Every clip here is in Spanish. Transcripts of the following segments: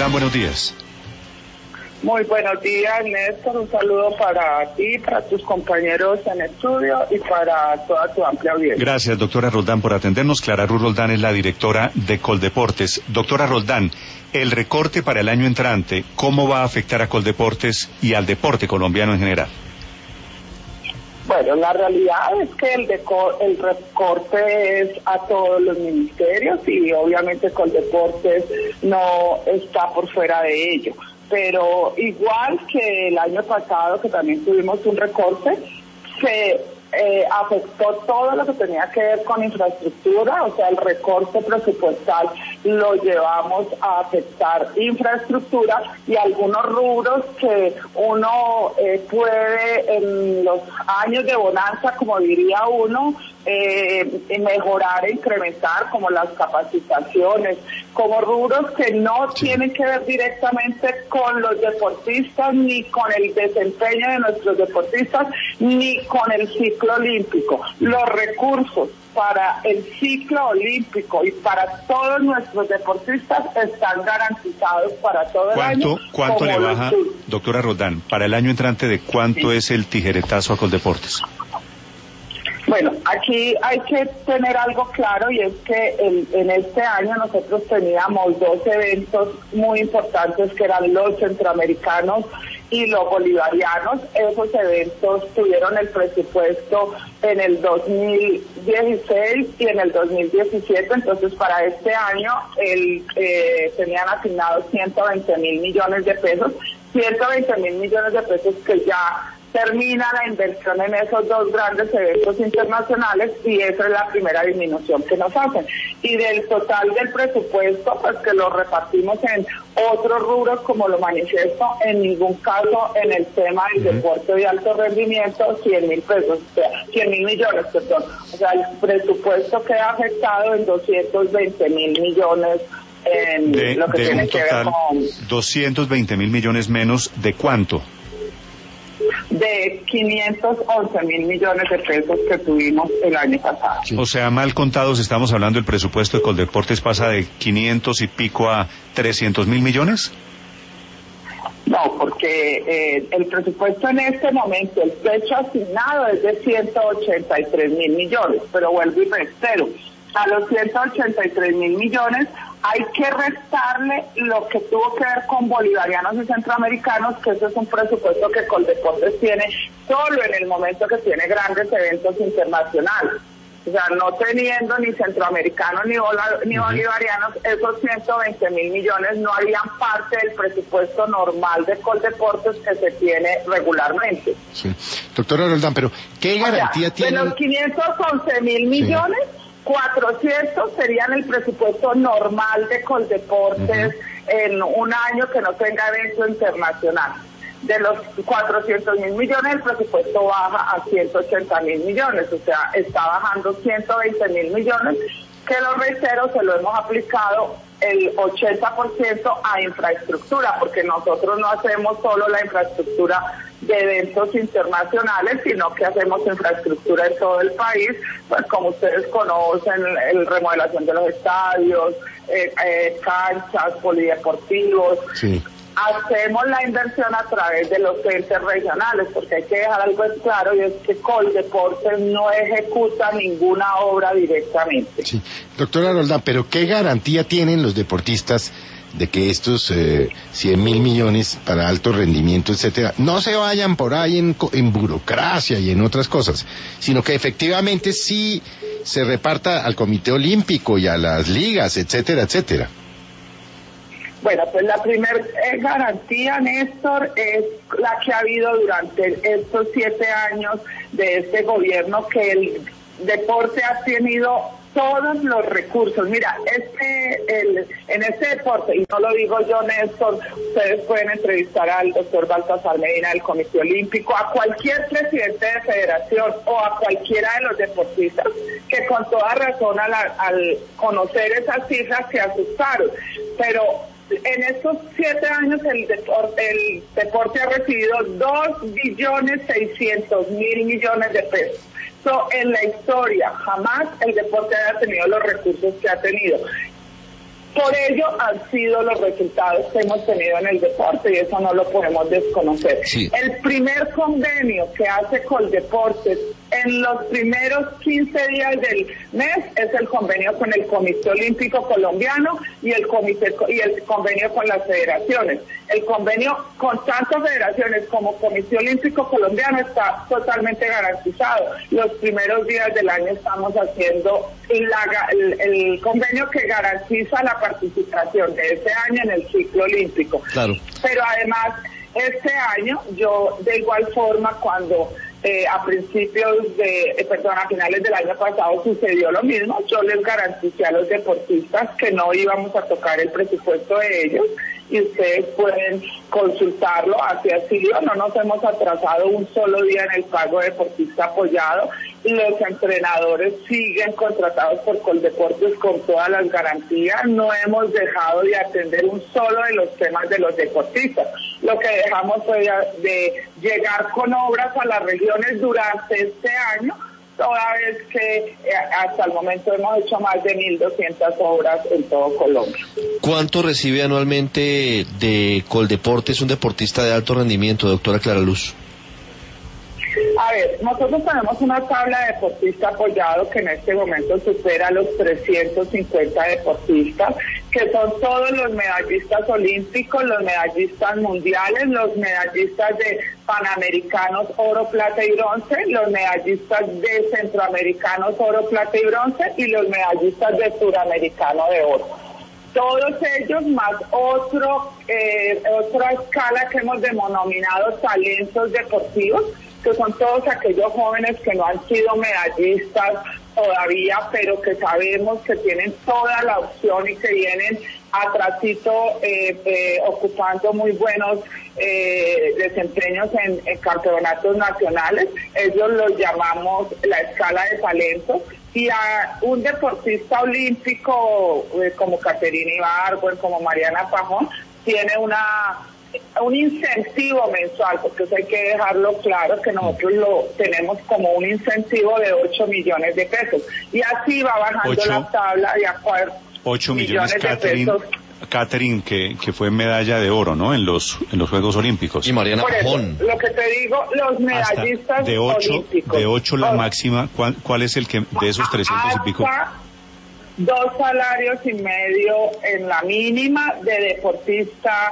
Roldán, buenos días. Muy buenos días, Néstor. Un saludo para ti, para tus compañeros en estudio y para toda tu amplia audiencia. Gracias, doctora Roldán, por atendernos. Clara Ruth Roldán es la directora de Coldeportes. Doctora Roldán, el recorte para el año entrante, ¿cómo va a afectar a Coldeportes y al deporte colombiano en general? Bueno, la realidad es que el recorte es a todos los ministerios y obviamente Coldeportes no está por fuera de ello. Pero igual que el año pasado, que también tuvimos un recorte, se afectó todo lo que tenía que ver con infraestructura, o sea, el recorte presupuestal lo llevamos a afectar infraestructura y algunos rubros que uno puede en los años de bonanza, como diría uno, mejorar e incrementar, como las capacitaciones, como rubros que no tienen que ver directamente con los deportistas, ni con el desempeño de nuestros deportistas, ni con el ciclo olímpico. Los recursos para el ciclo olímpico y para todos nuestros deportistas están garantizados para todo el año. ¿Cuánto le baja, doctora Roldán, para el año entrante, de cuánto es el tijeretazo a Coldeportes? Bueno, aquí hay que tener algo claro y es que en este año nosotros teníamos dos eventos muy importantes que eran los centroamericanos y los bolivarianos. Esos eventos tuvieron el presupuesto en el 2016 y en el 2017, entonces para este año tenían asignados 120.000 millones de pesos, 120.000 millones de pesos que ya termina la inversión en esos dos grandes eventos internacionales y esa es la primera disminución que nos hacen. Y del total del presupuesto, pues que lo repartimos en otros rubros, como lo manifiesto, en ningún caso en el tema del deporte de alto rendimiento, 100.000 pesos, o sea, 100.000 millones, perdón. O sea, el presupuesto queda afectado en 220.000 millones en lo que tiene que ver con 220.000 millones menos, ¿de cuánto? De 511.000 millones de pesos que tuvimos el año pasado. O sea, mal contados, estamos hablando, el presupuesto de Coldeportes pasa de 500 y pico a 300.000 millones. No, porque el presupuesto en este momento, el techo asignado es de 183.000 millones, pero vuelvo y reitero, a los 183.000 millones hay que restarle lo que tuvo que ver con bolivarianos y centroamericanos, que ese es un presupuesto que Coldeportes tiene solo en el momento que tiene grandes eventos internacionales. O sea, no teniendo ni centroamericanos ni bolivarianos, esos 120.000 millones no harían parte del presupuesto normal de Coldeportes que se tiene regularmente. Sí. Doctora Roldán, pero ¿qué garantía tiene? De los 511.000 millones, 400 serían el presupuesto normal de Coldeportes en un año que no tenga evento internacional. De los 400.000 millones, el presupuesto baja a 180.000 millones, o sea, está bajando 120.000 millones, que lo reitero, se lo hemos aplicado el 80% a infraestructura, porque nosotros no hacemos solo la infraestructura de eventos internacionales, sino que hacemos infraestructura en todo el país, pues como ustedes conocen, remodelación de los estadios, canchas, polideportivos. Sí. Hacemos la inversión a través de los entes regionales, porque hay que dejar algo claro, y es que Coldeportes no ejecuta ninguna obra directamente. Sí. Doctora Roldán, pero ¿qué garantía tienen los deportistas de que estos 100.000 millones para alto rendimiento, etcétera, no se vayan por ahí en burocracia y en otras cosas, sino que efectivamente sí se reparta al Comité Olímpico y a las ligas, etcétera, etcétera? Bueno, pues la primera garantía, Néstor, es la que ha habido durante estos 7 años de este gobierno, que el deporte ha tenido todos los recursos. Mira, en este deporte, y no lo digo yo, Néstor, ustedes pueden entrevistar al doctor Baltasar Medina del Comité Olímpico, a cualquier presidente de federación o a cualquiera de los deportistas, que con toda razón al conocer esas cifras se asustaron. Pero en estos 7 años el deporte ha recibido 2.600.000 millones de pesos. En la historia jamás el deporte haya tenido los recursos que ha tenido. Por ello han sido los resultados que hemos tenido en el deporte y eso no lo podemos desconocer. Sí. El primer convenio que hace Coldeportes en los primeros 15 días del mes es el convenio con el Comité Olímpico Colombiano y el convenio con las federaciones. El convenio con tantas federaciones como Comité Olímpico Colombiano está totalmente garantizado. Los primeros días del año estamos haciendo el convenio que garantiza la participación de ese año en el ciclo olímpico. Claro. Pero además, este año, yo de igual forma cuando a finales del año pasado sucedió lo mismo, yo les garanticé a los deportistas que no íbamos a tocar el presupuesto de ellos y ustedes pueden consultarlo, así ha sido, no nos hemos atrasado un solo día en el pago de deportista apoyado, los entrenadores siguen contratados por Coldeportes con todas las garantías, no hemos dejado de atender un solo de los temas de los deportistas, lo que dejamos fue de llegar con obras a las regiones durante este año, toda vez que hasta el momento hemos hecho más de 1.200 obras en todo Colombia. ¿Cuánto recibe anualmente de Coldeportes un deportista de alto rendimiento, doctora Clara Luz? A ver, nosotros tenemos una tabla de deportista apoyado que en este momento supera los 350 deportistas, que son todos los medallistas olímpicos, los medallistas mundiales, los medallistas de panamericanos oro, plata y bronce, los medallistas de centroamericanos oro, plata y bronce y los medallistas de suramericano de oro. Todos ellos más otra escala que hemos denominado talentos deportivos, que son todos aquellos jóvenes que no han sido medallistas todavía, pero que sabemos que tienen toda la opción y que vienen atrasito ocupando muy buenos desempeños en campeonatos nacionales. Ellos los llamamos la escala de talentos. Y a un deportista olímpico como Caterina Ibargüen, como Mariana Pajón, tiene un incentivo mensual, porque eso hay que dejarlo claro, que nosotros lo tenemos como un incentivo de 8 millones de pesos. Y así va bajando la tabla de acuerdo. 8 millones de pesos. Catherine, que fue medalla de oro, ¿no? En los Juegos Olímpicos. Y Mariana Pajón. Lo que te digo, los medallistas olímpicos. De 8 la máxima, ¿cuál es el que de esos 300 y pico? 2 salarios y medio en la mínima de deportista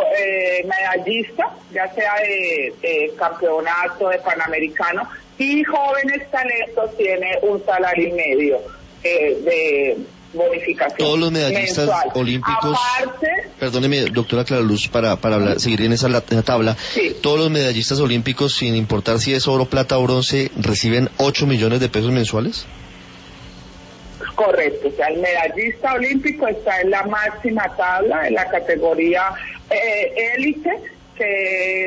medallista, ya sea de campeonato, de panamericano, y jóvenes talentos tiene 1 salario y medio de bonificación. Todos los medallistas mensual. olímpicos, aparte, perdóneme, doctora Clara Luz, para seguir en esa tabla, sí. Todos los medallistas olímpicos, sin importar si es oro, plata o bronce, reciben 8 millones de pesos mensuales. Correcto, o sea, el medallista olímpico está en la máxima tabla, en la categoría élite, que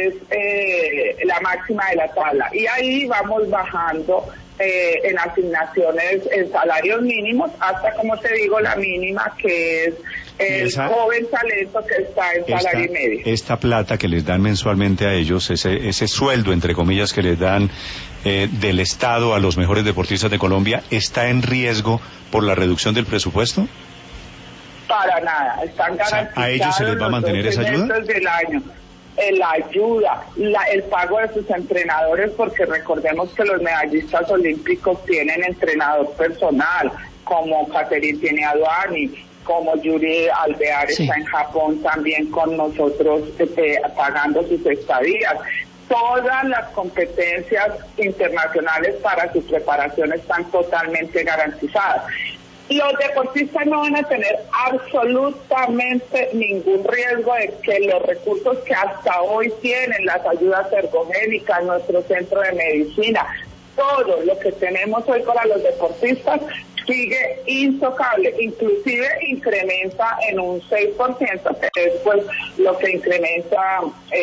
es la máxima de la tabla. Y ahí vamos bajando en asignaciones, en salarios mínimos, hasta, como te digo, la mínima, que es el joven talento, que está en salario y medio. Esta plata que les dan mensualmente a ellos, ese sueldo, entre comillas, que les dan del Estado a los mejores deportistas de Colombia, ¿está en riesgo por la reducción del presupuesto? Para nada, están garantizados. ¿A ellos se les va a mantener esa ayuda? Del año. La ayuda, el pago de sus entrenadores, porque recordemos que los medallistas olímpicos tienen entrenador personal, como Caterine tiene a Duani, como Yuri Alvear está en Japón también con nosotros pagando sus estadías. Todas las competencias internacionales para su preparación están totalmente garantizadas. Los deportistas no van a tener absolutamente ningún riesgo de que los recursos que hasta hoy tienen, las ayudas ergogénicas, nuestro centro de medicina, todo lo que tenemos hoy para los deportistas sigue intocable, inclusive incrementa en un 6%, que es pues lo que incrementa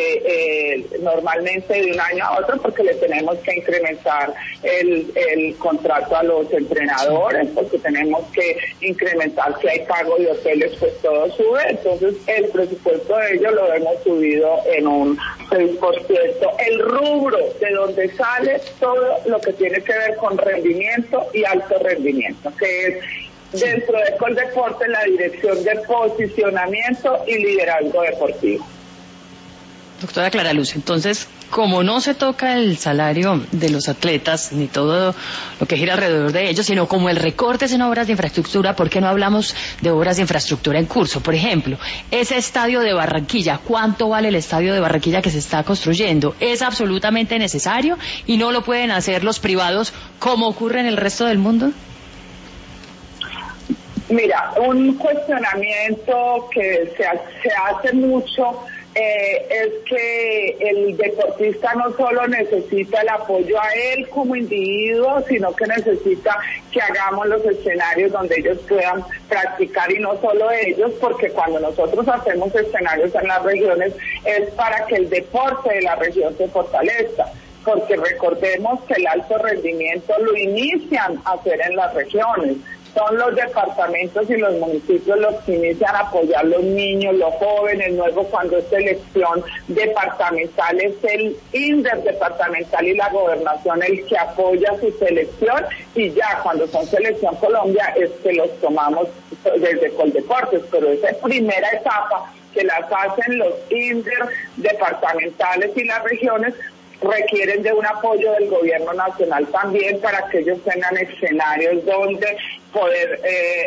normalmente de un año a otro, porque le tenemos que incrementar el contrato a los entrenadores, porque tenemos que incrementar, si hay pago de hoteles, pues todo sube, entonces el presupuesto de ellos lo hemos subido en un 6%. El rubro de donde sale todo lo que tiene que ver con rendimiento y alto rendimiento, que es dentro de Coldeportes la dirección de posicionamiento y liderazgo deportivo. Doctora Clara Luz, entonces, como no se toca el salario de los atletas, ni todo lo que gira alrededor de ellos, sino como el recorte es en obras de infraestructura, ¿por qué no hablamos de obras de infraestructura en curso? Por ejemplo, ese estadio de Barranquilla, ¿cuánto vale el estadio de Barranquilla que se está construyendo? ¿Es absolutamente necesario y no lo pueden hacer los privados como ocurre en el resto del mundo? Mira, un cuestionamiento que se hace mucho es que el deportista no solo necesita el apoyo a él como individuo, sino que necesita que hagamos los escenarios donde ellos puedan practicar, y no solo ellos, porque cuando nosotros hacemos escenarios en las regiones es para que el deporte de la región se fortalezca, porque recordemos que el alto rendimiento lo inician a hacer en las regiones. Son los departamentos y los municipios los que inician a apoyar a los niños, los jóvenes. Luego, cuando es selección departamental, es el INDER departamental y la gobernación el que apoya su selección, y ya cuando son selección Colombia es que los tomamos desde Coldeportes. Pero esa primera etapa que las hacen los INDER departamentales y las regiones requieren de un apoyo del gobierno nacional también, para que ellos tengan escenarios donde poder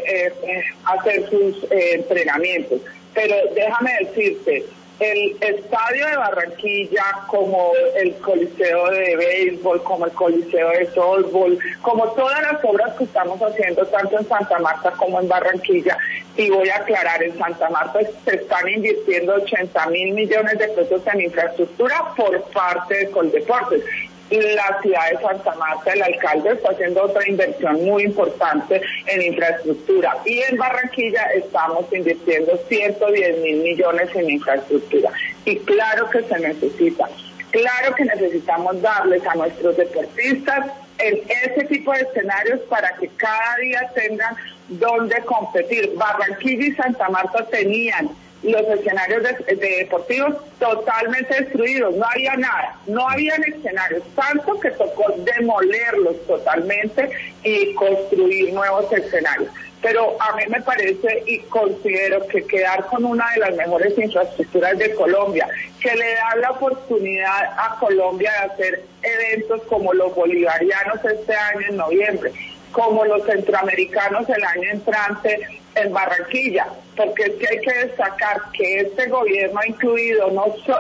hacer sus entrenamientos. Pero déjame decirte, el estadio de Barranquilla, como el coliseo de béisbol, como el coliseo de softball, como todas las obras que estamos haciendo tanto en Santa Marta como en Barranquilla, y voy a aclarar, en Santa Marta se están invirtiendo 80.000 millones de pesos en infraestructura por parte de Coldeportes. La ciudad de Santa Marta, el alcalde está haciendo otra inversión muy importante en infraestructura, y en Barranquilla estamos invirtiendo 110.000 millones en infraestructura, y claro que se necesita, claro que necesitamos darles a nuestros deportistas en ese tipo de escenarios para que cada día tengan donde competir. Barranquilla y Santa Marta tenían los escenarios deportivos totalmente destruidos, no había nada, no habían escenarios, tanto que tocó demolerlos totalmente y construir nuevos escenarios. Pero a mí me parece y considero que quedar con una de las mejores infraestructuras de Colombia, que le da la oportunidad a Colombia de hacer eventos como los bolivarianos este año en noviembre, como los centroamericanos el año entrante en Barranquilla, porque es que hay que destacar que este gobierno ha incluido,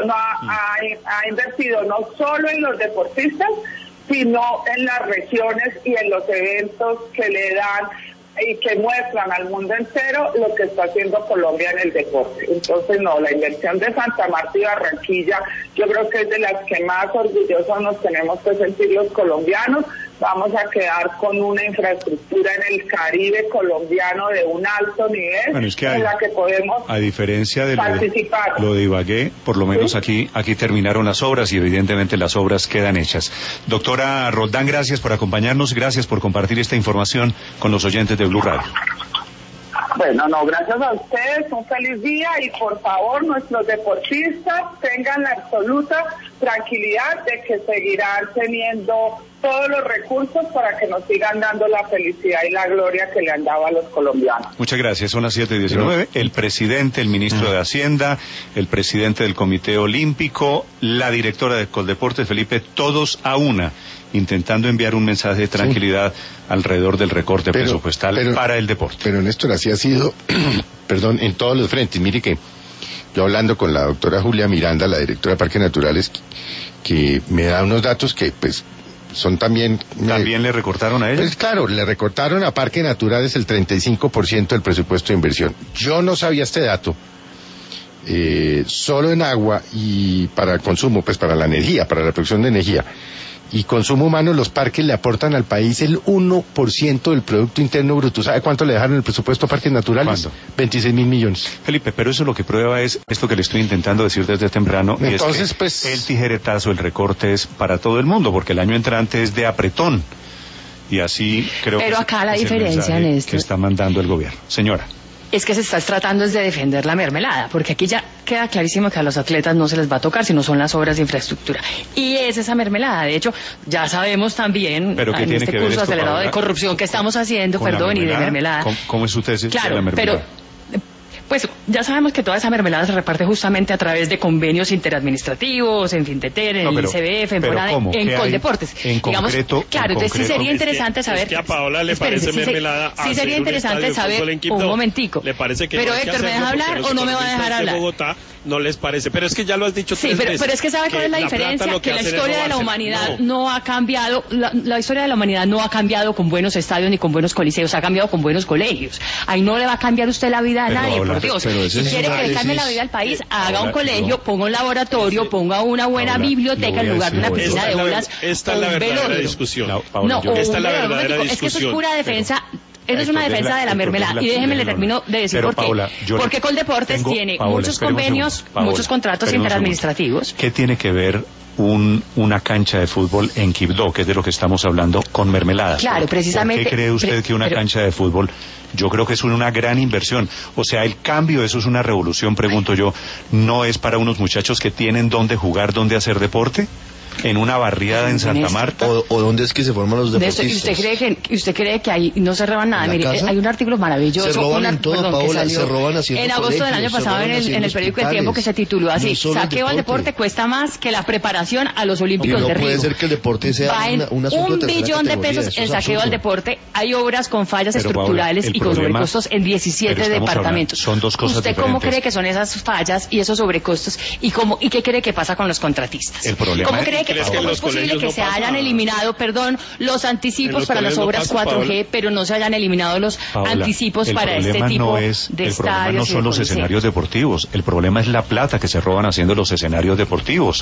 ha invertido no solo en los deportistas, sino en las regiones y en los eventos que le dan y que muestran al mundo entero lo que está haciendo Colombia en el deporte. Entonces, no, la inversión de Santa Marta y Barranquilla, yo creo que es de las que más orgullosos nos tenemos que sentir los colombianos. Vamos a quedar con una infraestructura en el Caribe colombiano de un alto nivel, bueno, es que en la que podemos a diferencia de participar. Lo de Ibagué, por lo menos ¿sí? aquí terminaron las obras y evidentemente las obras quedan hechas. Doctora Roldán, gracias por acompañarnos, gracias por compartir esta información con los oyentes de Blue Radio. Bueno, no, gracias a ustedes, un feliz día, y por favor nuestros deportistas tengan la absoluta tranquilidad de que seguirán teniendo todos los recursos para que nos sigan dando la felicidad y la gloria que le han dado a los colombianos. Muchas gracias, son las 7:19. El presidente, el ministro de Hacienda, el presidente del Comité Olímpico, la directora de Coldeportes, Felipe, todos a una, intentando enviar un mensaje de tranquilidad alrededor del recorte presupuestal para el deporte. Pero Néstor, así ha sido, perdón, en todos los frentes. Mire que yo hablando con la doctora Julia Miranda, la directora de Parques Naturales, que me da unos datos que pues son también... ¿También le recortaron a ella? Pues claro, le recortaron a Parques Naturales el 35% del presupuesto de inversión. Yo no sabía este dato. Solo en agua y para el consumo, pues para la energía, para la producción de energía y consumo humano, los parques le aportan al país el 1% del Producto Interno Bruto. ¿Sabe cuánto le dejaron el presupuesto a Parques Naturales? ¿Cuánto? 26.000 millones. Felipe, pero eso lo que prueba es esto que le estoy intentando decir desde temprano. Entonces, y es que pues... el tijeretazo, el recorte es para todo el mundo, porque el año entrante es de apretón. Y así creo pero que acá la es diferencia, el mensaje Néstor, que está mandando el gobierno. Señora. es que se está tratando es de defender la mermelada, porque aquí ya queda clarísimo que a los atletas no se les va a tocar, sino son las obras de infraestructura. Y es esa mermelada. De hecho, ya sabemos también, en este curso acelerado de corrupción que estamos haciendo, y de mermelada. ¿Cómo es su tesis de la mermelada? Pues ya sabemos que toda esa mermelada se reparte justamente a través de convenios interadministrativos, en Finteter, en el ICBF, en Fonade, en Coldeportes. En concreto, claro, entonces sí sería interesante saber. Es que a Paola le parece mermelada. Sí sería interesante saber, un momentico. Le parece que pero no Héctor, ¿me deja hablar o no me va a dejar hablar? Bogotá no les parece, pero es que ya lo has dicho tres veces. Pero es que ¿sabe cuál es la diferencia? Que la historia de la humanidad no ha cambiado, la historia de la humanidad no ha cambiado con buenos estadios ni con buenos coliseos, ha cambiado con buenos colegios. Ahí no le va a cambiar usted la vida a nadie, por Dios. Si quiere que le cambie la vida al país, haga un colegio, ponga un laboratorio, ponga una buena biblioteca en lugar de una piscina de olas. Esta es la verdadera discusión. Esta es la verdadera discusión. Es que eso es pura defensa. Eso es una defensa de la mermelada. Y déjeme le termino de decir por qué. Porque Coldeportes tiene muchos convenios, muchos contratos interadministrativos. ¿Qué tiene que ver una cancha de fútbol en Quibdó, que es de lo que estamos hablando, con mermelada? Claro, precisamente. ¿Por qué cree usted que una cancha de fútbol? Yo creo que es una gran inversión. O sea, el cambio, eso es una revolución, pregunto yo. ¿No es para unos muchachos que tienen dónde jugar, dónde hacer deporte? ¿En una barriada en Santa Marta? ¿O dónde es que se forman los deportistas? ¿Y usted cree que ahí no se roban nada? Mire, hay un artículo maravilloso. Se roban en todo, Paola, se roban haciendo en agosto del año pasado en el periódico El Tiempo, que se tituló así: Saqueo al deporte cuesta más que la preparación a los Olímpicos de Río. No puede ser que el deporte sea un asunto de $1 billón de pesos el saqueo al deporte. Hay obras con fallas estructurales y con sobrecostos en 17 departamentos. Son dos cosas diferentes. ¿Usted cómo cree que son esas fallas y esos sobrecostos? ¿Y qué cree que pasa con los contratistas? ¿Cómo cree que es posible que se hayan eliminado, los anticipos para las obras 4G, pero no se hayan eliminado los anticipos para este tipo de estadios? El problema no son los escenarios deportivos, el problema es la plata que se roban haciendo los escenarios deportivos.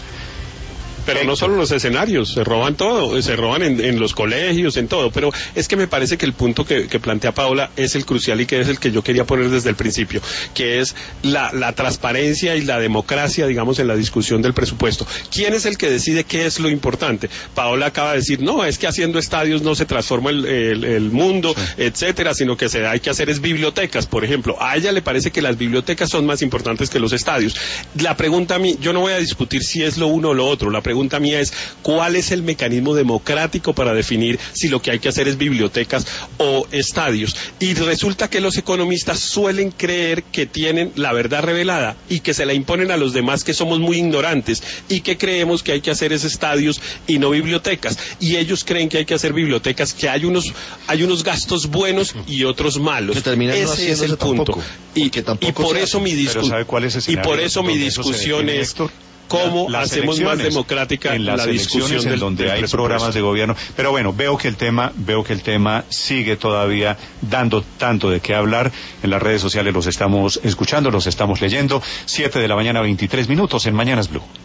Pero no solo los escenarios, se roban todo, se roban en los colegios, en todo. Pero es que me parece que el punto que plantea Paola es el crucial y que es el que yo quería poner desde el principio, que es la transparencia y la democracia, digamos, en la discusión del presupuesto. ¿Quién es el que decide qué es lo importante? Paola acaba de decir, no, es que haciendo estadios no se transforma el mundo, etcétera, sino que hay que hacer es bibliotecas, por ejemplo. A ella le parece que las bibliotecas son más importantes que los estadios. La pregunta a mí, yo no voy a discutir si es lo uno o lo otro, la pregunta mía es, ¿cuál es el mecanismo democrático para definir si lo que hay que hacer es bibliotecas o estadios? Y resulta que los economistas suelen creer que tienen la verdad revelada y que se la imponen a los demás, que somos muy ignorantes y que creemos que hay que hacer es estadios y no bibliotecas. Y ellos creen que hay que hacer bibliotecas, que hay unos gastos buenos y otros malos. Ese es el punto. Y por eso mi discusión es cómo hacemos más democrática en las la discusión en donde hay programas de gobierno. Pero bueno, veo que el tema sigue todavía dando tanto de qué hablar. En las redes sociales los estamos escuchando, los estamos leyendo. 7 de la mañana, 23 minutos en Mañanas Blue.